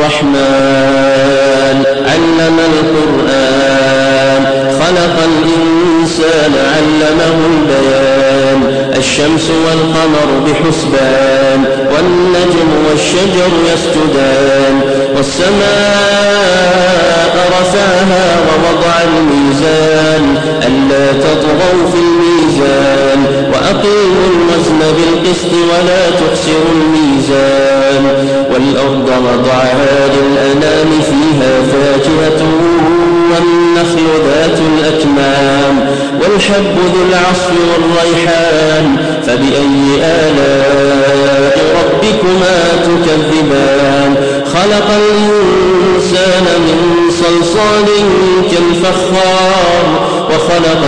الرحمن علم القرآن خلق الإنسان علمه البيان الشمس والقمر بحسبان والنجم والشجر يسجدان والسماء رفعها ووضع الميزان ألا تطغوا في الميزان وأقيموا الوزن بالقسط ولا تخسروا الميزان والأرض وضعها للأنام فيها فاكهة والنخل ذات الأكمام والحب ذو العصف والريحان فبأي آلاء ربكما تكذبان خلق الإنسان من صلصال كالفخار وخلق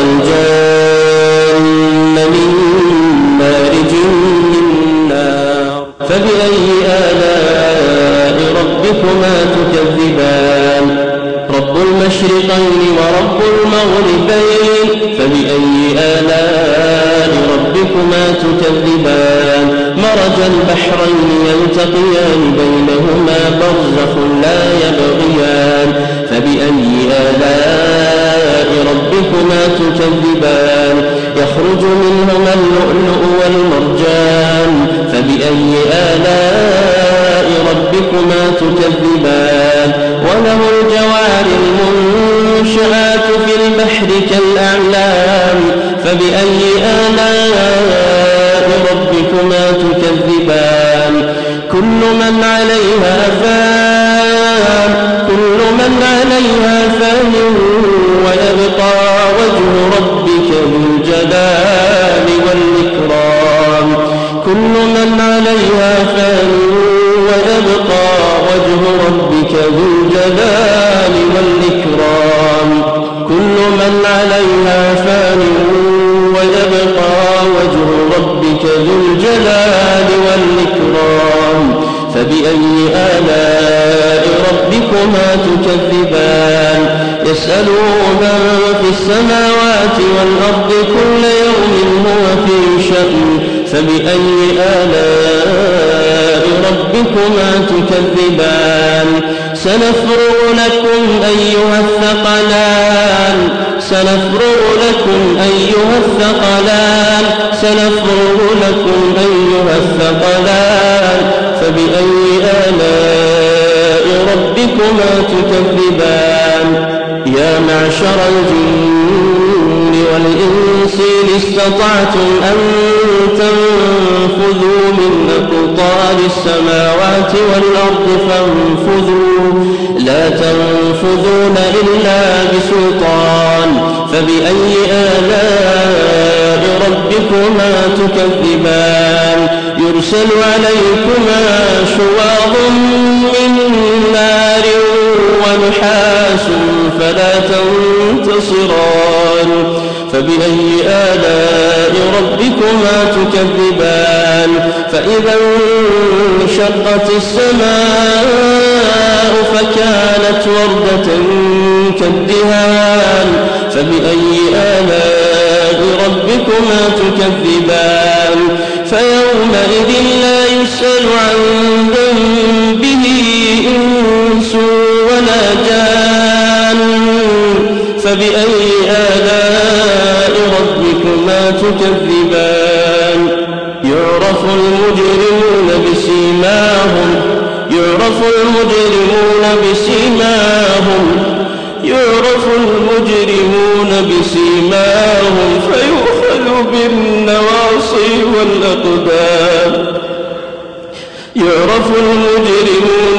الجن من مارج من نار فبأي آلاء ربكما تكذبان رب المشرقين ورب المغربين فبأي آلاء ربكما تكذبان مرج البحرين يلتقيان بينهما برزخ لا يبغيان فبأي آلاء ربكما تكذبان يخرج منهما اللؤلؤ والمرجان فبأي آلاء ربكما تكذبان وله الجوار المنشآت في البحر كالأعلام فبأي آلاء ربكما تكذبان كل من عليها فان ويبقى وجه ربك ذو الجلال والإكرام كل من عليها فان ويبقى وجه ربك ذو الجلال والإكرام كل من عليها فان ويبقى وجه ربك ذو الجلال والإكرام فبأي آلاء ربكما تكذبان يسأله من في السماوات والأرض كل يوم هو في شأن فبأي آلاء ربكما تكذبان سنفرغ لكم أيها الثقلان فبأي آلاء ربكما تكذبان يا معشر الجن والإنس إن استطعتم أن تنفذوا من أقطار السماوات والأرض فانفذوا لا تنفذون إلا بسلطان فبأي آلاء ربكما تكذبان يرسل عليكما شواظ من نار ونحاس فلا تنتصران فبأي آلاء ربكما تكذبان فإذا انشقت السماء فكانت وردة كالدهان فبأي آلاء ربكما تكذبان فيومئذ لا يسأل عن ذنبه إنس ولا جان فبأي آلاء ربكما تكذبان يعرف المجرمون بسيماهم فيؤخذ بالنواصي والأقدام يعرف المجرمون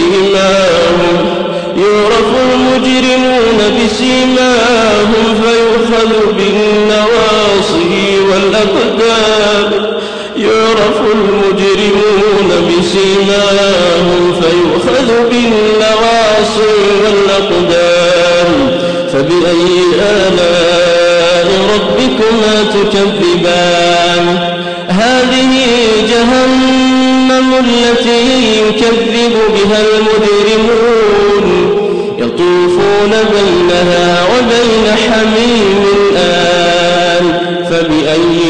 بسيماهم فيؤخذ بالنواصي والأقدام يعرف المجرمون بسيماهم فيؤخذ بالنواصي والأقدام فبأي آلاء ربكما تكذبان هذه جهنم التي يكذب بها المجرمون يطوفون بينها وبين حميم آن فبأي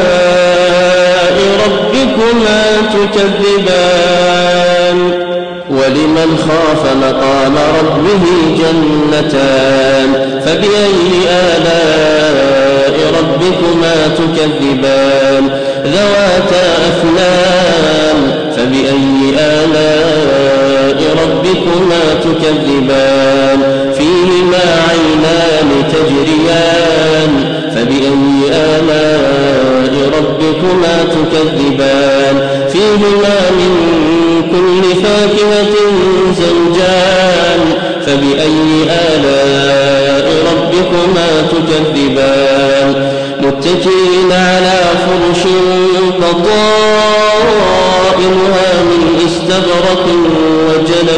آلاء ربكما تكذبان ولمن خاف مقام ربه جنتان فبأي آلاء ربكما تكذبان ذواتا أفنان فبأي آلاء ربكما تكذبان فيهما عينان تجريان فبأي آلاء ربكما تكذبان فيهما من كل فاكهة زوجان فبأي آلاء ربكما تكذبان متكئين على فرش بطائنها من استبرق وجنى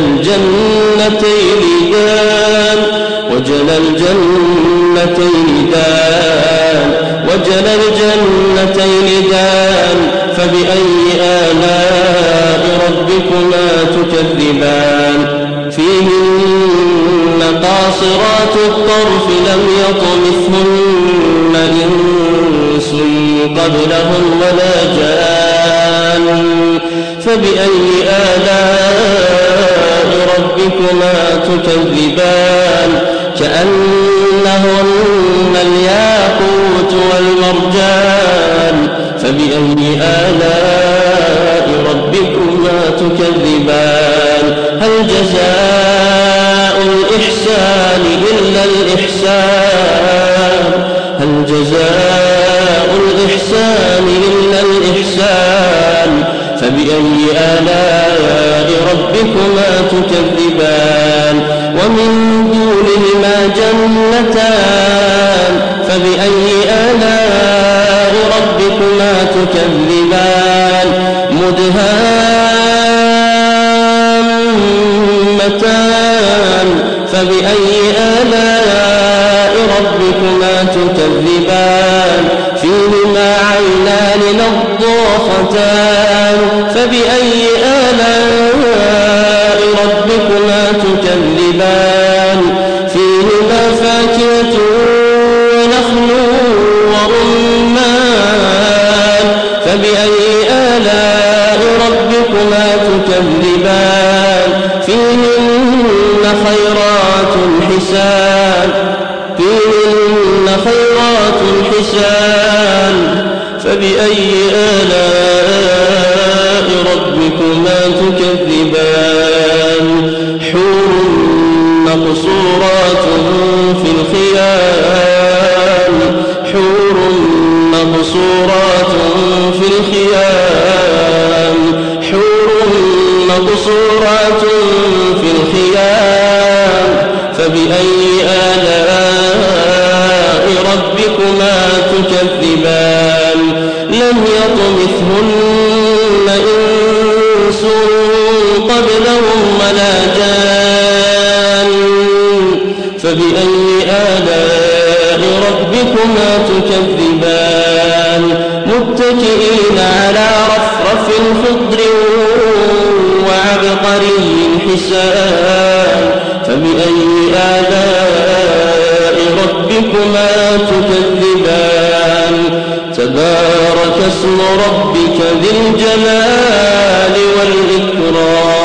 الجنتين دان فبأي آلاء ربكما تكذبان فيهن قاصرات الطرف لم يطمثهن إنس قبلهم ولا جان فبأي آلاء ربكما تكذبان كأنهن الياقوت والمرجان فبأي آلاء ربكما تكذبان هل جزاء الإحسان إلا الإحسان هل جزاء الإحسان إلا الإحسان فبأي آلاء ربكما تكذبان ومن دونهما جنتان فبأي آلاء ربكما تكذبان مدهامتان فبأي آلاء ربكما تكذبان فيهما عينان نضاختان فبأي آلاء ربكما تكذبان فيهما فاكهة ونخل ورمان فبأي آلاء ربكما تكذبان فيهن خيرات حسان فبأي آلاء ربكما تكذبان حور مقصورات في الخيام فبأي آلاء ربكما تكذبان لم يطمثهن إنس قبلهم ولا جان فبأي آلاء ربكما تكذبان متكئين على رفرف خضر وعبقري حسان فبأي آلاء ربكما تكذبان تبارك اسم ربك ذي الجلال والإكرام